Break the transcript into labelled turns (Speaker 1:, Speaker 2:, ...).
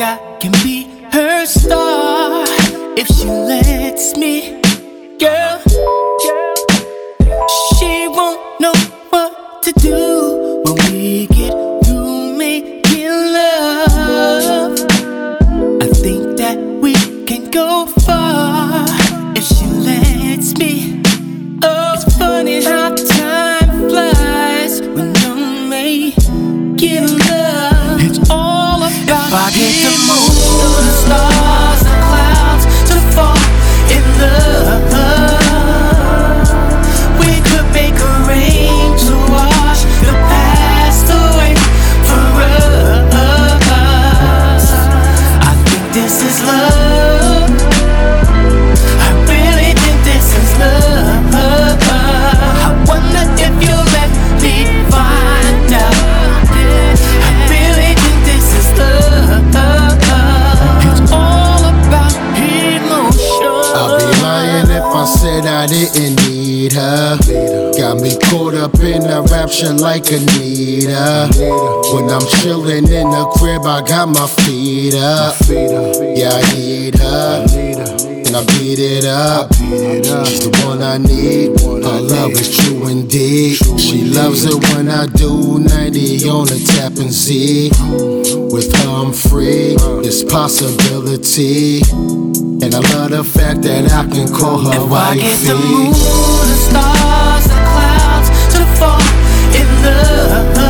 Speaker 1: I can be her star if she lets me. Girl, she won't know what to do when we get through making love. I think that we can go far if she lets me. Oh, it's funny how time flies when you're making love. It's all about if I get the moon, the stars, the clouds to fall in love. We could make a rain to wash the past away for us. I think this is love. I really think this is love. I wonder if you'll let me find out. I really think this is love. It's all about emotion.
Speaker 2: I'd be lying if I said I didn't need her. Got me caught up in a rapture like Anita. When I'm chillin' in the crib, I got my feet up. Yeah, I need her, and I beat it up. She's the one I need. Her love is true indeed. She loves it when I do 90 on the Tappan Zee. With her I'm free, it's possibility. And I love the fact that I can call her wifey.
Speaker 1: If I get the moon, the stars, the clouds to fall in love.